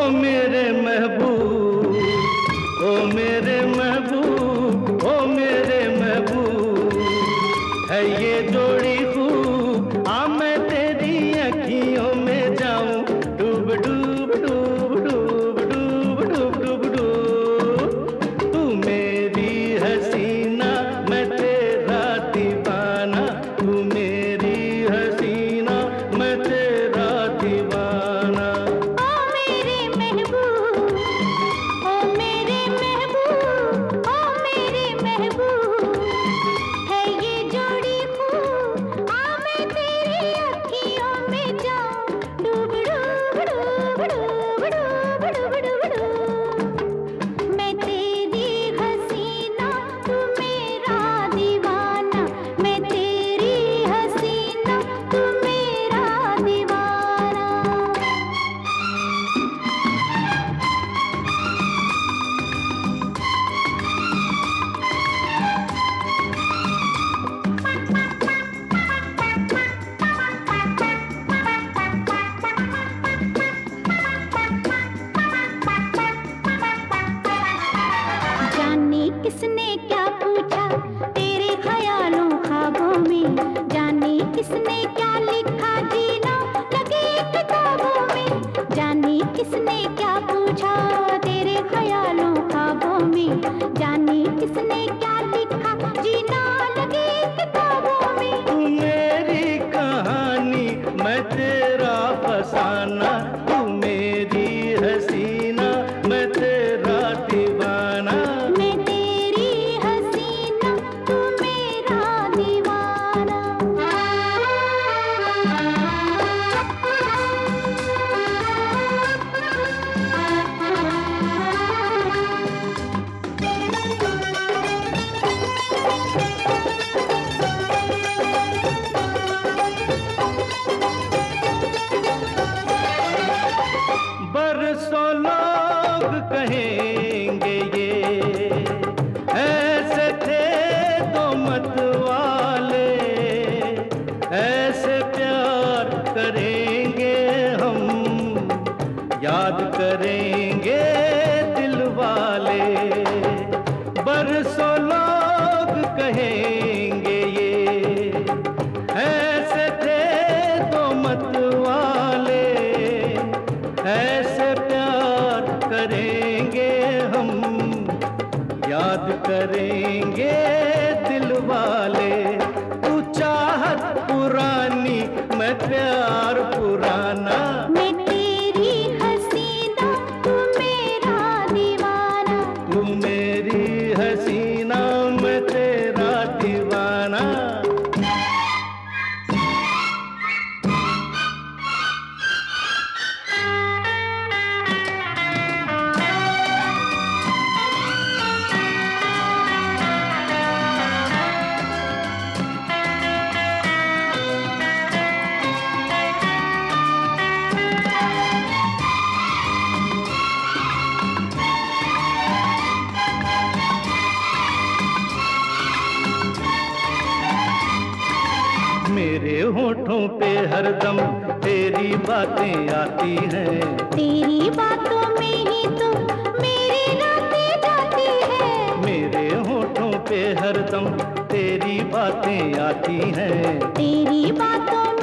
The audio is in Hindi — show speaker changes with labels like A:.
A: मेरे महबूब, ओ मेरे महबूब, ओ मेरे महबूब, है ये जोड़ी खूब। आ मैं तेरी अखियों में जाऊं, डूब डूब डूब डूब डूब डूब डूब डूब। तू मेरी हसीना, मैं तेरा दीवाना, तू मेरी हसीना, मैं तेरा दीवाना।
B: किसने क्या पूछा तेरे ख्यालों ख्वाबों में, जाने किसने क्या लिखा जीना लगे किताबों में। जाने किसने क्या पूछा तेरे ख्यालों ख्वाबों में, जाने किसने क्या लिखा जीना लगे किताबों में।
A: तू मेरी कहानी, मैं तेरा फसाना, तू मेरी हसीना, मैं तेरा दीवाना। बरसों लोग कहेंगे ये ऐसे थे तो मत वाले, ऐसे प्यार करेंगे हम, याद करेंगे दिल वाले। बरसों लोग कहेंगे ये ऐसे थे तो मत वाले, ऐसे प्यार करेंगे हम, याद करेंगे दिल वाले। तू चाहत पुरानी, मैं प्यार पुराना,
B: मैं तेरी हसीना, तू मेरा दीवाना।
A: तू मेरी हसीना, मैं तेरा दीवाना। मेरे होठों पे हरदम तेरी बातें आती हैं,
B: तेरी बातों में ही तो मेरी रातें जाती है।
A: मेरे होठों पे हरदम तेरी बातें आती हैं,
B: तेरी बातों